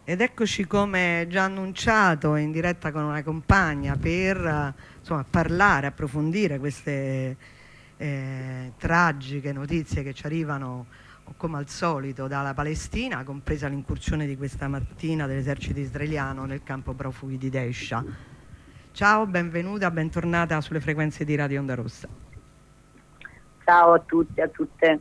Ed eccoci come già annunciato in diretta con una compagna per insomma, parlare, approfondire queste tragiche notizie che ci arrivano come al solito dalla Palestina, compresa l'incursione di questa mattina dell'esercito israeliano nel campo profughi di Deisha. Ciao, benvenuta, bentornata sulle frequenze di Radio Onda Rossa. Ciao a tutti e a tutte.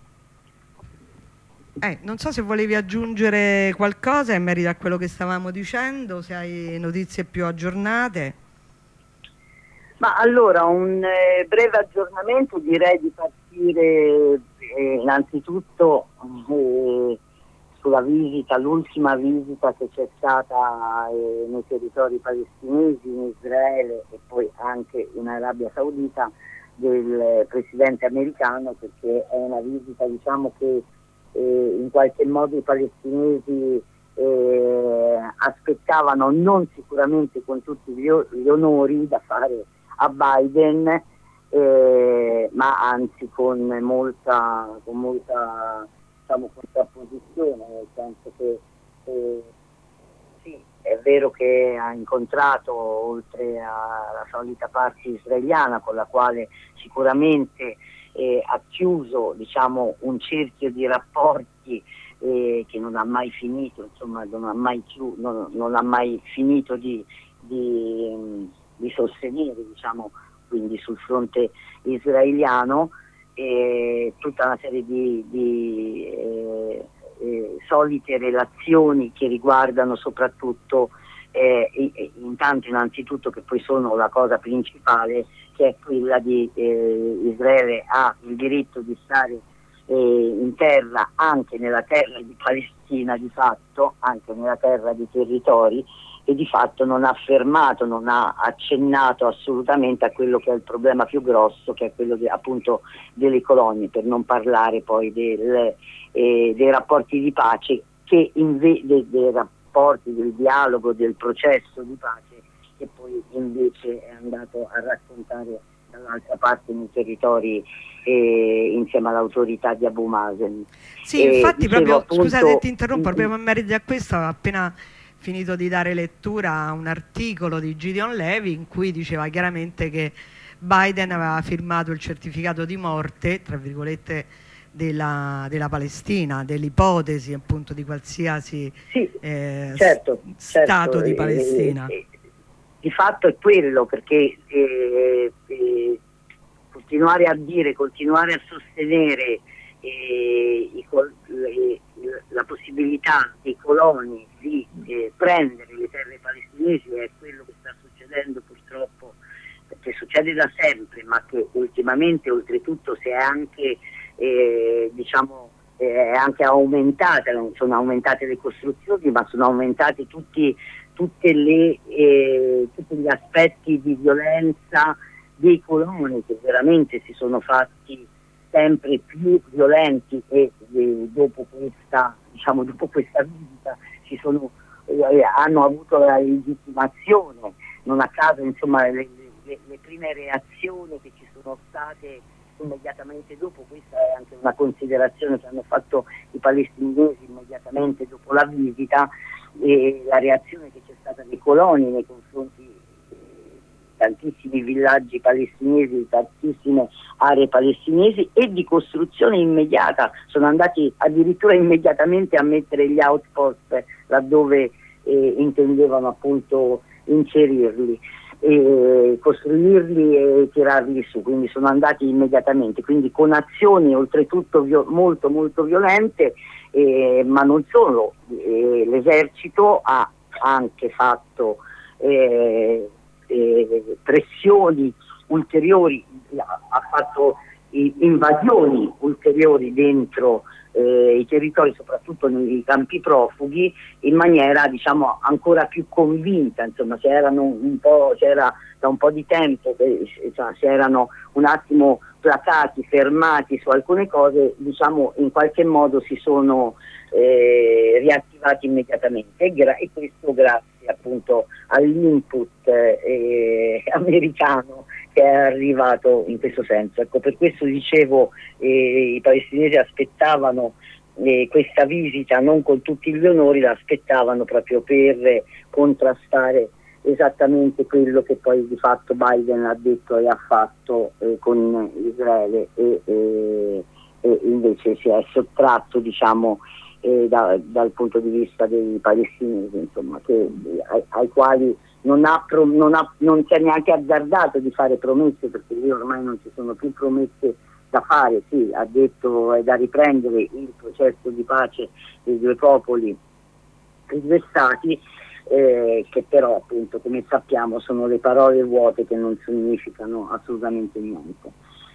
Non so se volevi aggiungere qualcosa in merito a quello che stavamo dicendo, se hai notizie più aggiornate. Ma allora un breve aggiornamento, direi di partire innanzitutto sulla visita, l'ultima visita che c'è stata nei territori palestinesi, in Israele e poi anche in Arabia Saudita del presidente americano, perché è una visita, diciamo, che in qualche modo i palestinesi aspettavano, non sicuramente con tutti gli onori da fare a Biden, ma anzi con molta diciamo, contrapposizione, nel senso che sì, è vero che ha incontrato, oltre alla solita parte israeliana con la quale sicuramente ha chiuso, diciamo, un cerchio di rapporti che non ha mai finito, insomma, non ha mai finito di sostenere, diciamo, quindi sul fronte israeliano, tutta una serie di solite relazioni che riguardano soprattutto innanzitutto, che poi sono la cosa principale, che è quella di Israele ha il diritto di stare in terra, anche nella terra di Palestina, di fatto, anche nella terra di territori, e di fatto non ha fermato, non ha accennato assolutamente a quello che è il problema più grosso, che è quello appunto delle colonie, per non parlare poi dei rapporti di pace, che dei rapporti, del dialogo, del processo di pace, che poi invece è andato a raccontare dall'altra parte nei territori insieme all'autorità di Abu Mazen. Sì, infatti proprio, appunto, scusate ti interrompo, proprio in merito a questo ho appena finito di dare lettura a un articolo di Gideon Levy in cui diceva chiaramente che Biden aveva firmato il certificato di morte, tra virgolette, della Palestina, dell'ipotesi appunto di qualsiasi Stato di Palestina. Di fatto è quello, perché continuare a sostenere la possibilità dei coloni di prendere le terre palestinesi è quello che sta succedendo purtroppo, che succede da sempre, ma che ultimamente oltretutto si è anche è anche aumentata. Non sono aumentate le costruzioni, ma sono aumentati tutti gli aspetti di violenza dei coloni, che veramente si sono fatti sempre più violenti, e dopo questa visita hanno avuto la legittimazione. Non a caso, insomma, le prime reazioni che ci sono state immediatamente dopo, questa è anche una considerazione che hanno fatto i palestinesi immediatamente dopo la visita, e la reazione che c'è stata dei coloni nei confronti di tantissimi villaggi palestinesi, di tantissime aree palestinesi, e di costruzione immediata. Sono andati addirittura immediatamente a mettere gli outpost laddove intendevano appunto inserirli, costruirli e tirarli su, quindi sono andati immediatamente, quindi con azioni oltretutto molto molto violente, ma non solo. L'esercito ha anche fatto pressioni ulteriori, ha fatto invasioni ulteriori dentro i territori, soprattutto nei campi profughi, in maniera, diciamo, ancora più convinta. Insomma, c'era da un po' di tempo che si erano un attimo placati, fermati su alcune cose, diciamo, in qualche modo si sono riattivati immediatamente, e questo grazie appunto all'input americano che è arrivato in questo senso. Ecco, per questo dicevo, i palestinesi aspettavano questa visita non con tutti gli onori l'aspettavano proprio per contrastare esattamente quello che poi di fatto Biden ha detto e ha fatto con Israele e invece si è sottratto, diciamo, dal punto di vista dei palestinesi, insomma, ai quali non si è neanche azzardato di fare promesse, perché lì ormai non ci sono più promesse da fare. Sì, ha detto è da riprendere il processo di pace dei due popoli e due stati, che però appunto, come sappiamo, sono le parole vuote che non significano assolutamente niente.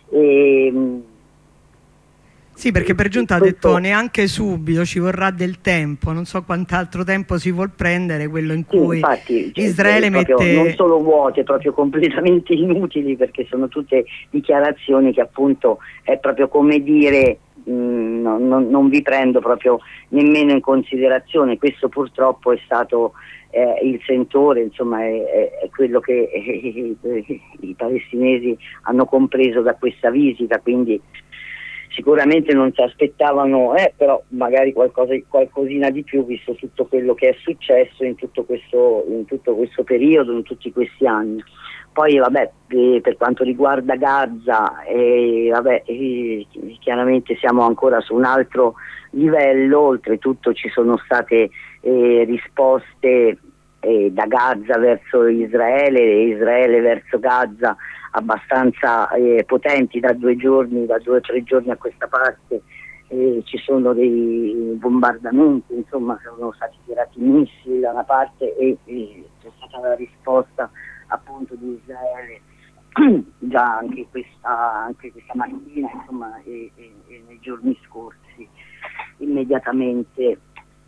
Sì, perché per giunta ha detto neanche subito, ci vorrà del tempo, non so quant'altro tempo si vuol prendere, quello in cui infatti, Israele mette... non solo vuote, proprio completamente inutili, perché sono tutte dichiarazioni che appunto è proprio come dire non vi prendo proprio nemmeno in considerazione. Questo purtroppo è stato il sentore, insomma è quello che i palestinesi hanno compreso da questa visita, quindi sicuramente non si aspettavano, però magari qualcosina di più, visto tutto quello che è successo in tutto questo periodo, in tutti questi anni. Poi vabbè, per quanto riguarda Gaza, chiaramente siamo ancora su un altro livello, oltretutto ci sono state risposte da Gaza verso Israele e Israele verso Gaza abbastanza potenti da 2 o 3 giorni a questa parte. Ci sono dei bombardamenti, insomma sono stati tirati missili da una parte e c'è stata la risposta appunto di Israele già anche questa mattina, insomma, e nei giorni scorsi immediatamente.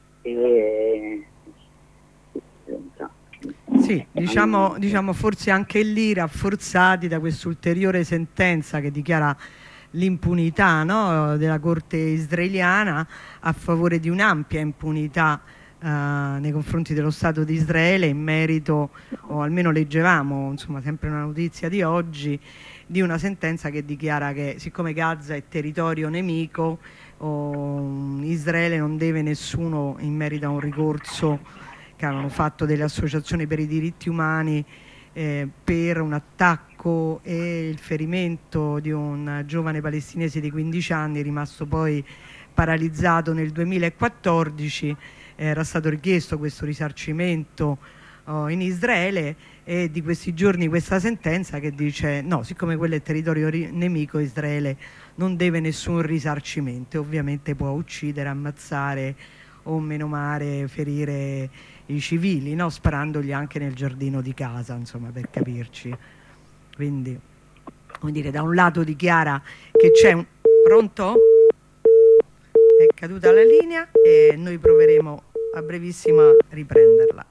Sì, diciamo forse anche lì rafforzati da quest'ulteriore sentenza che dichiara l'impunità, no, della Corte israeliana a favore di un'ampia impunità nei confronti dello Stato di Israele in merito, o almeno leggevamo, insomma, sempre una notizia di oggi, di una sentenza che dichiara che siccome Gaza è territorio nemico, Israele non deve nessuno, in merito a un ricorso che hanno fatto delle associazioni per i diritti umani per un attacco e il ferimento di un giovane palestinese di 15 anni rimasto poi paralizzato nel 2014. Era stato richiesto questo risarcimento in Israele, e di questi giorni questa sentenza che dice no, siccome quello è territorio nemico, Israele non deve nessun risarcimento e ovviamente può uccidere, ammazzare o menomare, ferire i civili, no? Sparandogli anche nel giardino di casa, insomma, per capirci. Quindi, come dire, da un lato dichiara che c'è un... Pronto? È caduta la linea e noi proveremo a brevissimo a riprenderla.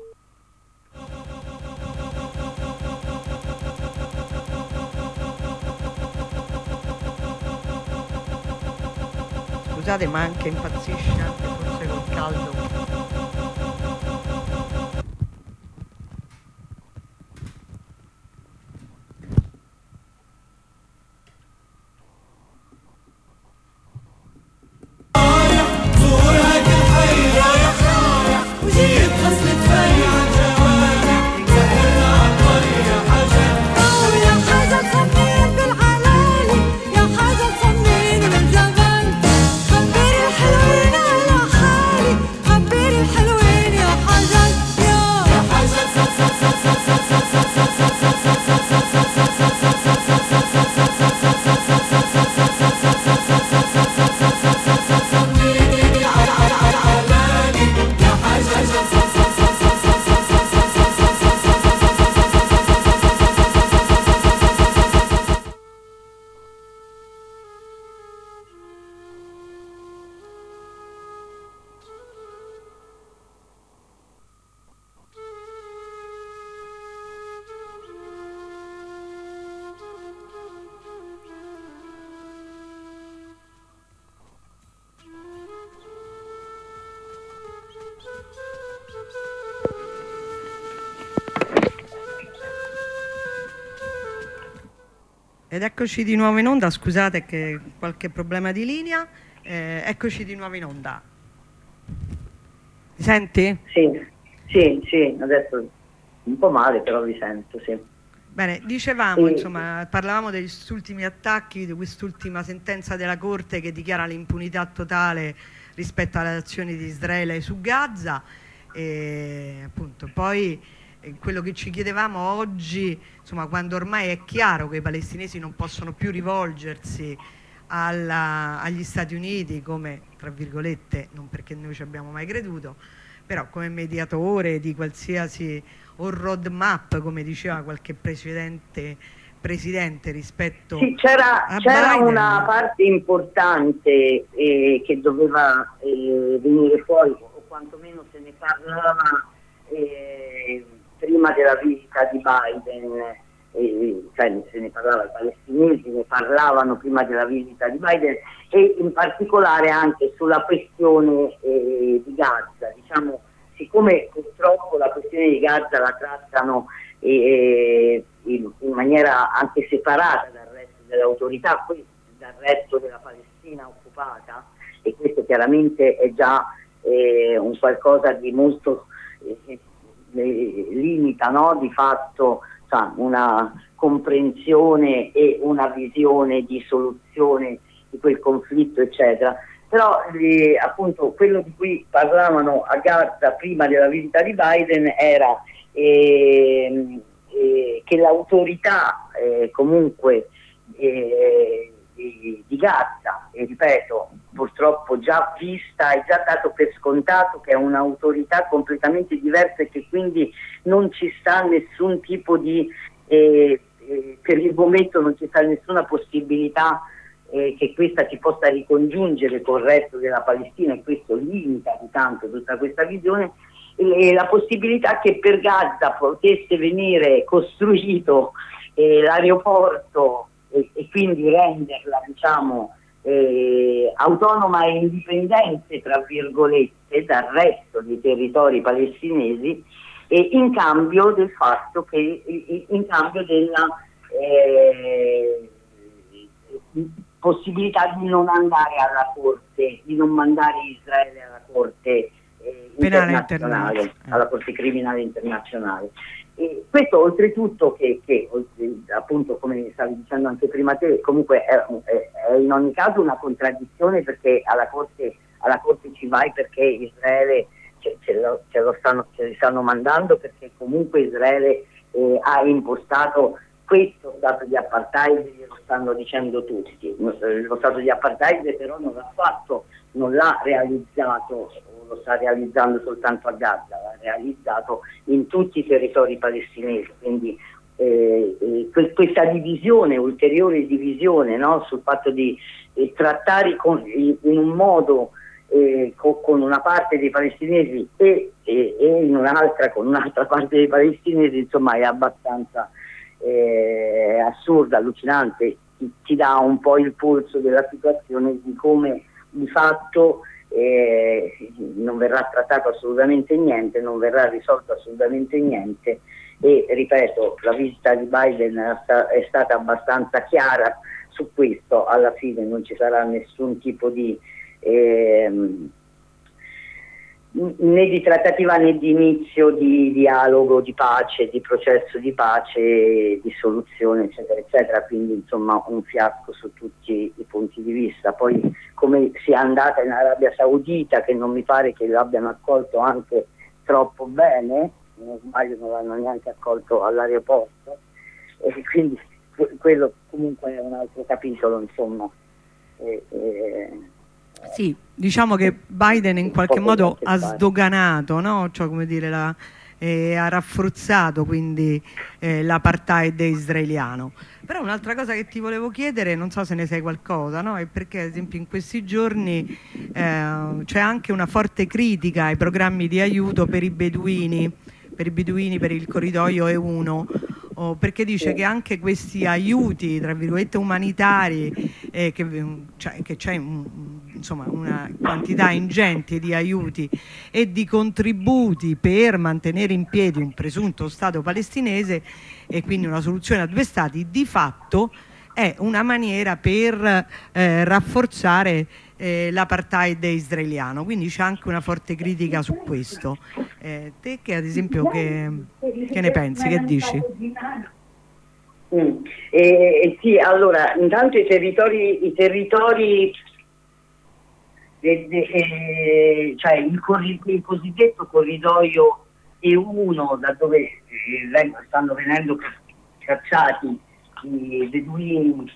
Scusate, ma anche impazzisce anche forse col caldo. Ed eccoci di nuovo in onda, scusate che qualche problema di linea, eccoci di nuovo in onda. Mi senti? Sì, adesso un po' male, però vi sento, sì. Bene, dicevamo, insomma, parlavamo degli ultimi attacchi, di quest'ultima sentenza della Corte che dichiara l'impunità totale rispetto alle azioni di Israele su Gaza, e appunto poi quello che ci chiedevamo oggi, insomma, quando ormai è chiaro che i palestinesi non possono più rivolgersi agli Stati Uniti come, tra virgolette, non perché noi ci abbiamo mai creduto, però come mediatore di qualsiasi, o roadmap, come diceva qualche presidente rispetto sì, c'era Biden. Una parte importante che doveva venire fuori, o quantomeno se ne parlava prima della visita di Biden, cioè se ne parlava, i palestinesi ne parlavano prima della visita di Biden, e in particolare anche sulla questione di Gaza. Diciamo, siccome purtroppo la questione di Gaza la trattano in maniera anche separata dal resto delle autorità, dal resto della Palestina occupata, e questo chiaramente è già un qualcosa di molto limita, no? Di fatto una comprensione e una visione di soluzione di quel conflitto, eccetera. Però appunto quello di cui parlavano a Gaza prima della visita di Biden era che l'autorità comunque di Gaza, e ripeto, purtroppo già vista e già dato per scontato che è un'autorità completamente diversa, e che quindi non ci sta nessun tipo di per il momento non ci sta nessuna possibilità che questa si possa ricongiungere col resto della Palestina, e questo limita di tanto tutta questa visione, e la possibilità che per Gaza potesse venire costruito l'aeroporto e quindi renderla, diciamo, autonoma e indipendente, tra virgolette, dal resto dei territori palestinesi, in cambio del fatto che, in cambio della possibilità di non andare alla Corte, di non mandare Israele alla Corte internazionale, alla Corte Criminale Internazionale. E questo oltretutto che appunto, come stavi dicendo anche prima te, comunque è in ogni caso una contraddizione, perché alla Corte ci vai perché Israele ce li stanno mandando, perché comunque Israele ha impostato questo stato di apartheid, lo stanno dicendo tutti. Lo stato di apartheid però non l'ha fatto, non l'ha realizzato, o lo sta realizzando soltanto a Gaza, l'ha realizzato in tutti i territori palestinesi. Quindi questa divisione, ulteriore divisione, no? Sul fatto di trattare in un modo con una parte dei palestinesi e in un'altra con un'altra parte dei palestinesi, insomma, è abbastanza assurda, allucinante, ti dà un po' il polso della situazione, di come di fatto non verrà trattato assolutamente niente, non verrà risolto assolutamente niente. E ripeto, la visita di Biden è stata abbastanza chiara su questo. Alla fine non ci sarà nessun tipo di né di trattativa né di inizio di dialogo, di pace, di processo di pace, di soluzione, eccetera eccetera. Quindi insomma un fiasco su tutti i punti di vista. Poi come sia andata in Arabia Saudita, che non mi pare che l'abbiano accolto anche troppo bene, se non sbaglio non l'hanno neanche accolto all'aeroporto, e quindi quello comunque è un altro capitolo, insomma. Sì, diciamo che Biden in qualche modo ha sdoganato, no? Cioè, come dire, ha raffruzzato quindi l'apartheid israeliano. Però un'altra cosa che ti volevo chiedere, non so se ne sai qualcosa, no? È perché ad esempio in questi giorni c'è anche una forte critica ai programmi di aiuto per i beduini, per il corridoio E1, perché dice che anche questi aiuti, tra virgolette, umanitari, che c'è insomma una quantità ingente di aiuti e di contributi per mantenere in piedi un presunto Stato palestinese, e quindi una soluzione a due Stati, di fatto è una maniera per rafforzare l'apartheid israeliano, quindi c'è anche una forte critica su questo. Te che ad esempio che ne pensi, che dici? Sì, allora, intanto i territori cioè il cosiddetto corridoio E1, da dove stanno venendo cacciati i beduini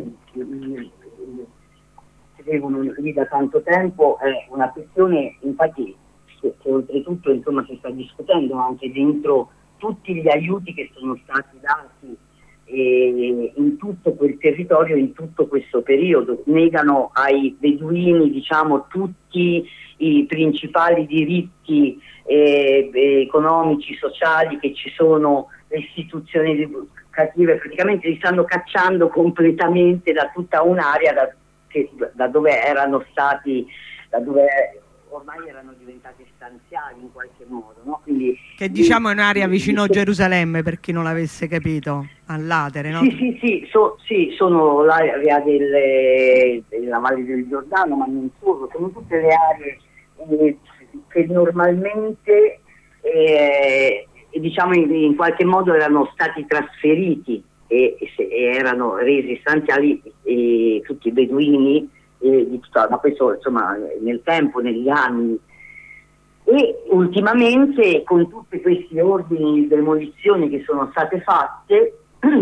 che vivono lì da tanto tempo, è una questione infatti che oltretutto insomma si sta discutendo anche dentro tutti gli aiuti che sono stati dati in tutto quel territorio, in tutto questo periodo. Negano ai beduini, diciamo, tutti i principali diritti economici, sociali che ci sono, le istituzioni educative, praticamente li stanno cacciando completamente da tutta un'area da dove erano stati, da dove ormai erano diventati stanziali in qualche modo, no? Quindi, che diciamo è un'area vicino a Gerusalemme, per chi non l'avesse capito, all'Atere, no? Sì, sono l'area della Valle del Giordano, ma non solo, sono tutte le aree che normalmente diciamo in qualche modo erano stati trasferiti e erano resi stanziali tutti i beduini, ma questo insomma nel tempo, negli anni. E ultimamente con tutti questi ordini di demolizione che sono state fatte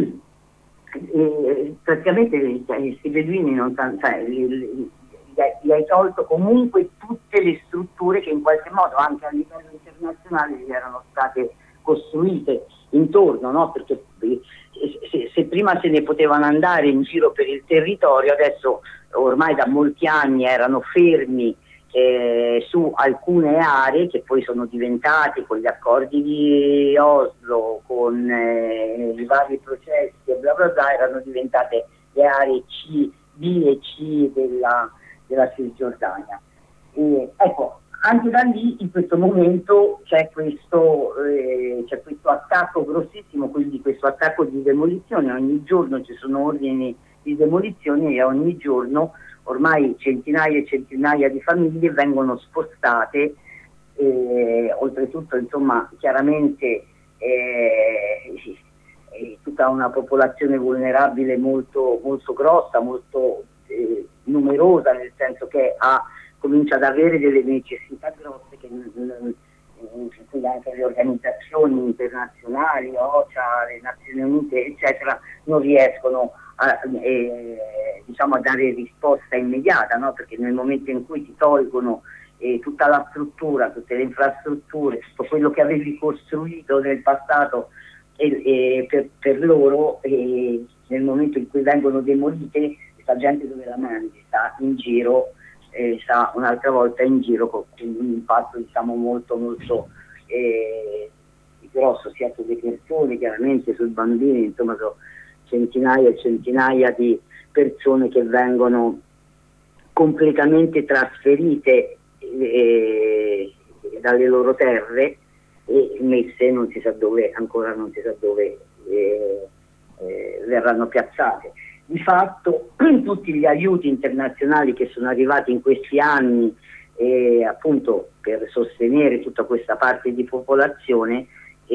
praticamente questi beduini non gli hai tolto comunque tutte le strutture che in qualche modo anche a livello internazionale gli erano state costruite intorno, no? Perché se prima se ne potevano andare in giro per il territorio, adesso ormai da molti anni erano fermi su alcune aree che poi sono diventate, con gli accordi di Oslo, con i vari processi e bla bla bla, erano diventate le aree C, B e C della Cisgiordania. Ecco, anche da lì in questo momento c'è questo attacco grossissimo, quindi questo attacco di demolizione. Ogni giorno ci sono ordini di demolizione e ogni giorno ormai centinaia e centinaia di famiglie vengono spostate, oltretutto insomma chiaramente tutta una popolazione vulnerabile molto, molto grossa, molto numerosa, nel senso che comincia ad avere delle necessità grosse che anche le organizzazioni internazionali, OCHA, le Nazioni Unite eccetera non riescono diciamo a dare risposta immediata, no? Perché nel momento in cui ti tolgono tutta la struttura, tutte le infrastrutture, tutto quello che avevi costruito nel passato per loro, nel momento in cui vengono demolite, questa gente dove la mandi? Sta in giro, sta un'altra volta in giro con un impatto diciamo molto molto grosso sia sulle persone, chiaramente sui bambini, insomma sono centinaia e centinaia di persone che vengono completamente trasferite dalle loro terre e messe non si sa dove, ancora non si sa dove verranno piazzate. Di fatto tutti gli aiuti internazionali che sono arrivati in questi anni appunto per sostenere tutta questa parte di popolazione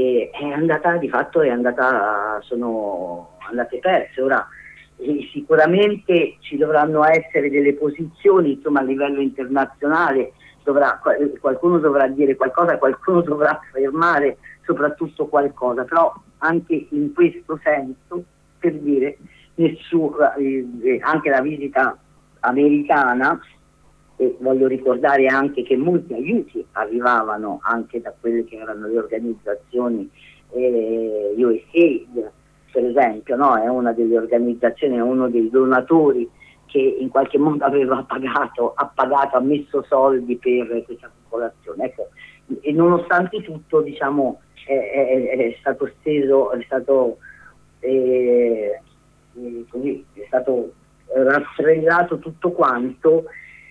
sono andate perse. Ora sicuramente ci dovranno essere delle posizioni insomma a livello internazionale, qualcuno dovrà dire qualcosa, qualcuno dovrà affermare soprattutto qualcosa, però anche in questo senso, per dire, anche la visita americana, e voglio ricordare anche che molti aiuti arrivavano anche da quelle che erano le organizzazioni USAID, per esempio, no? È una delle organizzazioni, è uno dei donatori che in qualche modo ha messo soldi per questa popolazione. Ecco, e nonostante tutto, diciamo, è stato rastrellato tutto quanto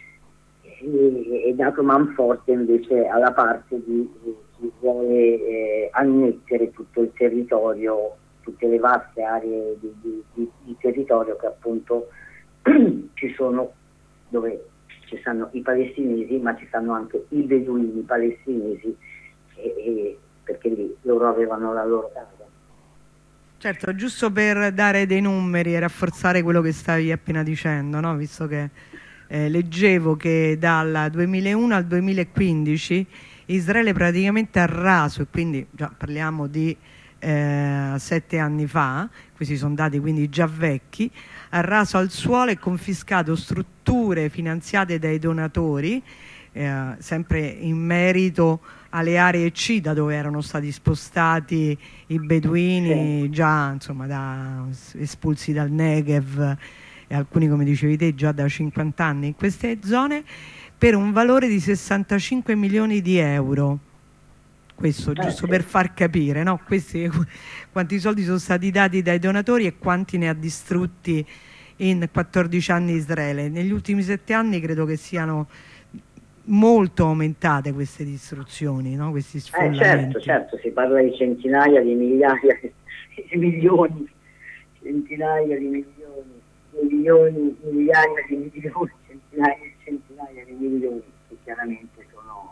e dato manforte invece alla parte di chi vuole annettere tutto il territorio tutte le vaste aree di territorio che appunto ci sono, dove ci stanno i palestinesi, ma ci stanno anche i beduini palestinesi, perché lì loro avevano la loro casa. Certo, giusto per dare dei numeri e rafforzare quello che stavi appena dicendo, no? Visto che leggevo che dal 2001 al 2015 Israele praticamente ha raso, e quindi già parliamo di 7 anni fa, questi sono dati quindi già vecchi, ha raso al suolo e confiscato strutture finanziate dai donatori, sempre in merito alle aree C da dove erano stati spostati i beduini, già insomma espulsi dal Negev, e alcuni, come dicevi te, già da 50 anni in queste zone, per un valore di 65 milioni di euro. Questo giusto per far capire, no? Quanti soldi sono stati dati dai donatori e quanti ne ha distrutti in 14 anni Israele. Negli ultimi 7 anni credo che siano molto aumentate queste distruzioni, no? Questi sfollamenti. Certo, si parla di centinaia di migliaia di milioni, centinaia di milioni, migliaia di milioni, centinaia di milioni, che chiaramente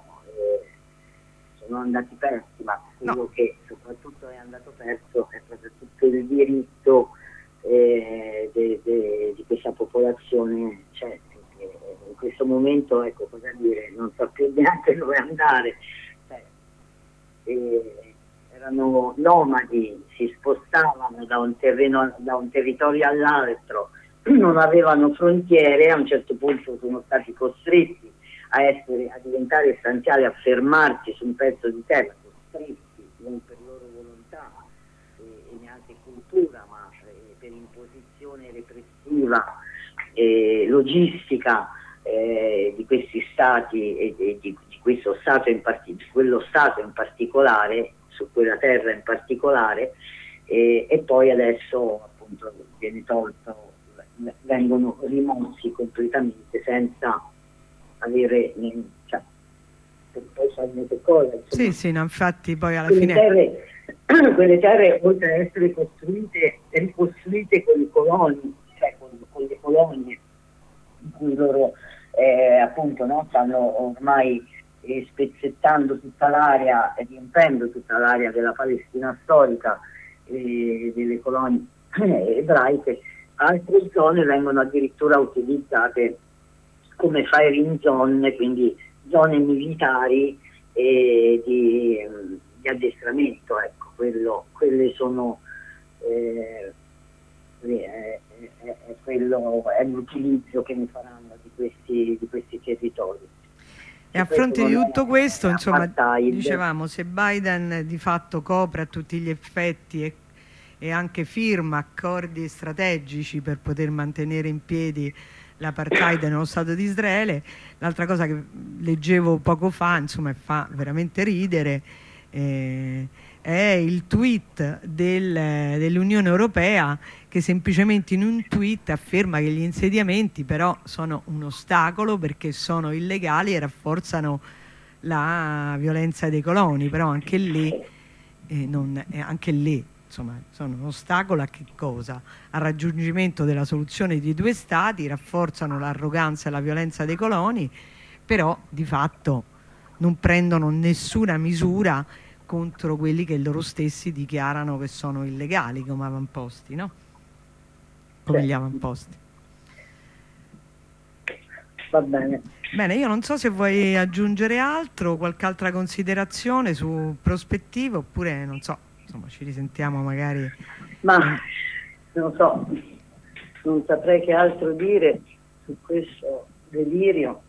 sono andati persi, ma quello che soprattutto è andato perso è proprio tutto il diritto di questa popolazione, cioè, in questo momento, ecco, cosa dire, non so più neanche dove andare, erano nomadi, si spostavano da un territorio all'altro, non avevano frontiere, a un certo punto sono stati costretti a diventare stanziali, a fermarsi su un pezzo di terra, costretti non per loro volontà e neanche cultura, ma per imposizione repressiva logistica di questi stati e di questo stato di quello stato in particolare, su quella terra in particolare, e poi adesso appunto vengono rimossi completamente senza avere, cioè, poi sanno che cosa, insomma. Sì, no, infatti poi alla quelle fine quelle terre, oltre ad essere ricostruite con i coloni, cioè con le colonie in cui loro appunto, no, stanno ormai spezzettando tutta l'area e riempendo tutta l'area della Palestina storica e delle colonie ebraiche, altre zone vengono addirittura utilizzate come firing zone, quindi zone militari di addestramento, ecco, quelle sono è l'utilizzo che ne faranno di questi territori. E a fronte di tutto questo, insomma, dicevamo, se Biden di fatto copre a tutti gli effetti e anche firma accordi strategici per poter mantenere in piedi l'apartheid nello Stato di Israele, l'altra cosa che leggevo poco fa, insomma, fa veramente ridere, è il tweet dell'Unione Europea, che semplicemente in un tweet afferma che gli insediamenti però sono un ostacolo perché sono illegali e rafforzano la violenza dei coloni, però anche lì, insomma, sono un ostacolo a che cosa? Al raggiungimento della soluzione di 2 stati, rafforzano l'arroganza e la violenza dei coloni, però di fatto non prendono nessuna misura contro quelli che loro stessi dichiarano che sono illegali come avamposti, no? Come gli avamposti. Va bene. Bene, io non so se vuoi aggiungere altro, qualche altra considerazione su prospettiva, oppure non so, insomma, ci risentiamo magari. Ma non so, non saprei che altro dire su questo delirio.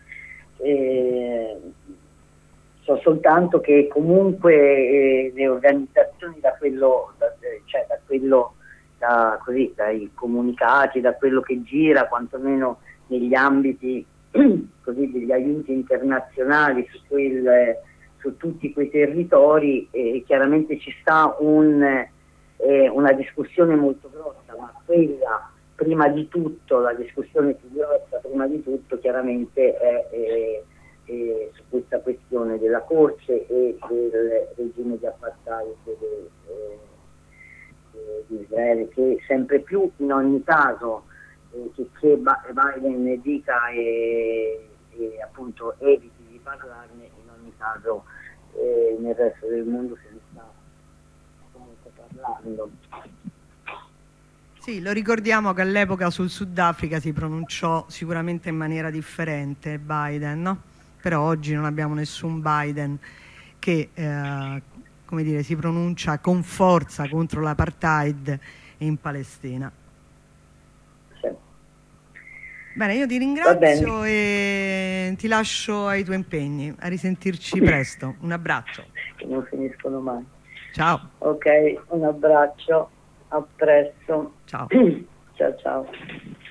So soltanto che comunque le organizzazioni dai comunicati, da quello che gira, quantomeno negli ambiti così degli aiuti internazionali su tutti quei territori, chiaramente ci sta una discussione molto grossa, ma quella prima di tutto, la discussione più grossa prima di tutto chiaramente è su questa questione della Corte e del regime di apartheid di Israele, che sempre più in ogni caso che Biden dica e appunto eviti di parlarne, in ogni caso nel resto del mondo se ne sta comunque parlando. Sì, lo ricordiamo che all'epoca sul Sudafrica si pronunciò sicuramente in maniera differente Biden, no? Però oggi non abbiamo nessun Biden che come dire, si pronuncia con forza contro l'apartheid in Palestina. Sì. Bene, io ti ringrazio e ti lascio ai tuoi impegni. A risentirci presto. Un abbraccio. Che non finiscono mai. Ciao. Ok, un abbraccio, a presto. Ciao. Ciao ciao.